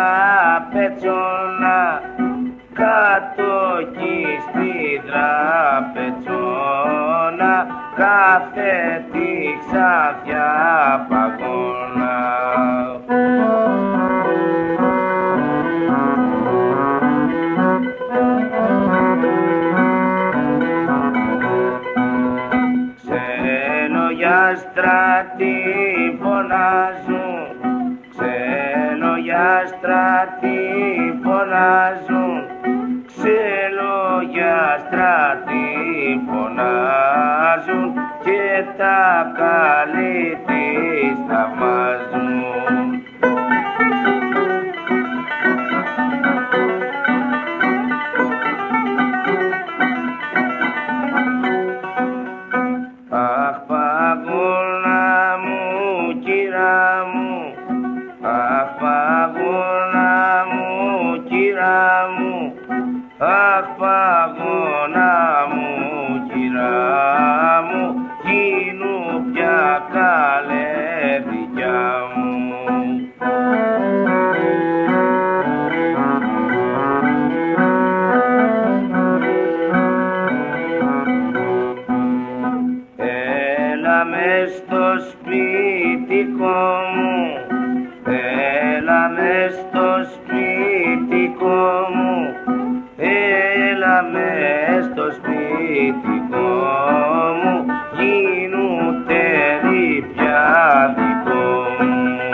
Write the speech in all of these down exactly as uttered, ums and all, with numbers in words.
τραπετσόνα, κάτω εκεί στη τραπετσόνα, κάθε τη ξαφιά παγώνα. Ξενογιάστρατη φωνάζουν, ξενογιάστρατη φωνάζουν, ξενογιάστρατη φωνάζουν και τα καλή της θαυμάζουν. Αχ, παγώνα μου, κυρά μου, αχ, παγώνα μου, κυρά μου, αχ, παγώνα μου, κυρά μου, γίνου πια καλέ δικιά μου. Έλα μες στο σπίτικο μου, έλα μες στο σπίτικο μου, έλα μες στο σπίτικο μου, γίνου τέλει πια δικό μου.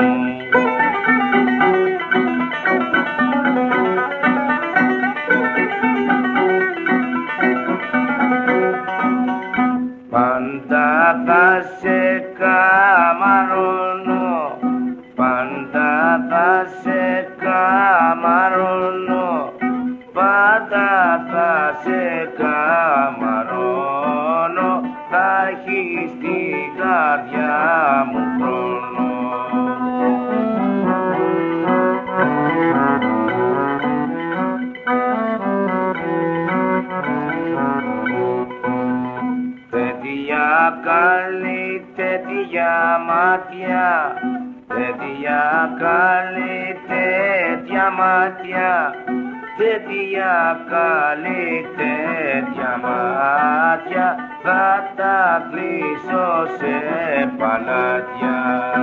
Πάντα θα σε καμαρώνω, πάντα θα σε καμαρώνω, πάντα θα σε καμαρώνω, θα έχεις στην καρδιά μου χρόνο. Τέτοια καλή, τέτοια μάτια, τέτοια καλή, τέτοια μάτια, τέτοια καλή, τέτοια μάτια, θα τα κλείσω σε παλάτια.